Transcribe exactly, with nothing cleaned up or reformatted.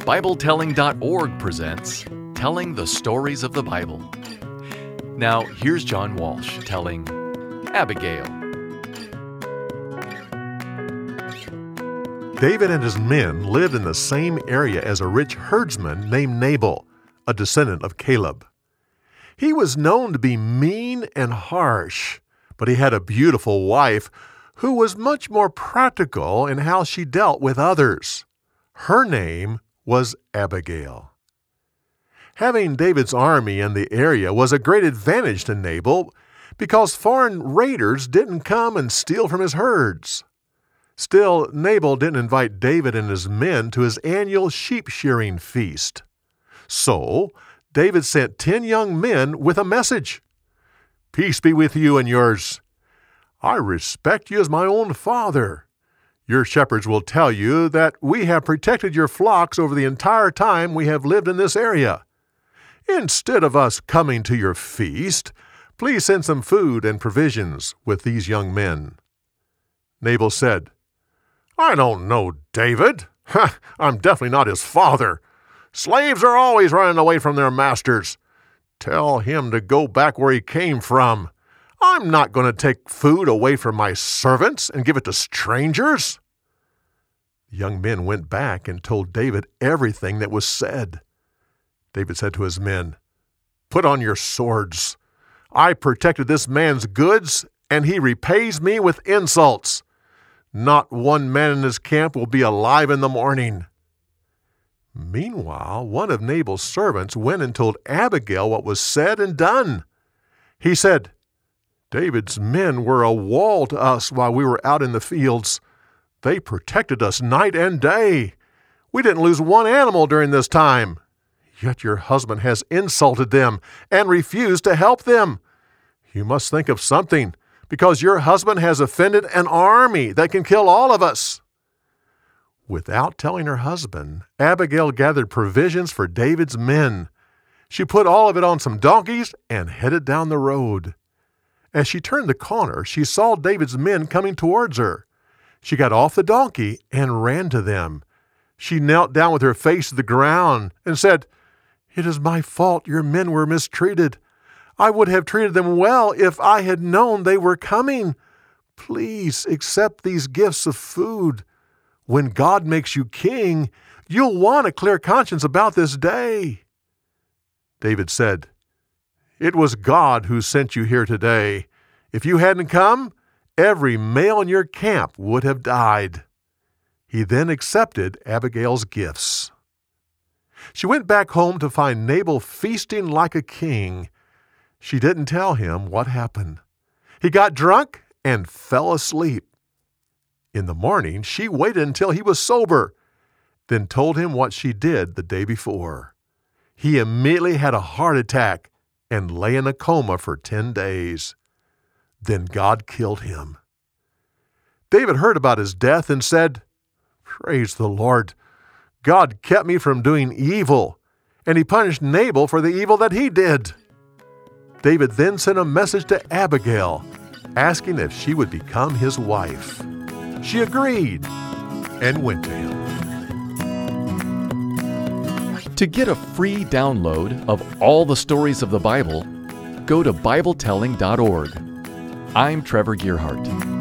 Bible Telling dot org presents Telling the Stories of the Bible. Now, here's John Walsh telling Abigail. David and his men lived in the same area as a rich herdsman named Nabal, a descendant of Caleb. He was known to be mean and harsh, but he had a beautiful wife who was much more practical in how she dealt with others. Her name was Abigail. Having David's army in the area was a great advantage to Nabal because foreign raiders didn't come and steal from his herds. Still, Nabal didn't invite David and his men to his annual sheep shearing feast. So, David sent ten young men with a message. "Peace be with you and yours. I respect you as my own father. Your shepherds will tell you that we have protected your flocks over the entire time we have lived in this area. Instead of us coming to your feast, please send some food and provisions with these young men." Nabal said, "I don't know David. I'm definitely not his father. Slaves are always running away from their masters. Tell him to go back where he came from. I'm not going to take food away from my servants and give it to strangers." The young men went back and told David everything that was said. David said to his men, "Put on your swords. I protected this man's goods, and he repays me with insults. Not one man in his camp will be alive in the morning." Meanwhile, one of Nabal's servants went and told Abigail what was said and done. He said, "David's men were a wall to us while we were out in the fields. They protected us night and day. We didn't lose one animal during this time. Yet your husband has insulted them and refused to help them. You must think of something, because your husband has offended an army that can kill all of us." Without telling her husband, Abigail gathered provisions for David's men. She put all of it on some donkeys and headed down the road. As she turned the corner, she saw David's men coming towards her. She got off the donkey and ran to them. She knelt down with her face to the ground and said, "It is my fault your men were mistreated. I would have treated them well if I had known they were coming. Please accept these gifts of food. When God makes you king, you'll want a clear conscience about this day." David said, "It was God who sent you here today. If you hadn't come, every male in your camp would have died." He then accepted Abigail's gifts. She went back home to find Nabal feasting like a king. She didn't tell him what happened. He got drunk and fell asleep. In the morning, she waited until he was sober, then told him what she did the day before. He immediately had a heart attack and lay in a coma for ten days. Then God killed him. David heard about his death and said, "Praise the Lord. God kept me from doing evil, and he punished Nabal for the evil that he did." David then sent a message to Abigail, asking if she would become his wife. She agreed and went to him. To get a free download of all the stories of the Bible, go to Bible Telling dot org. I'm Trevor Gearhart.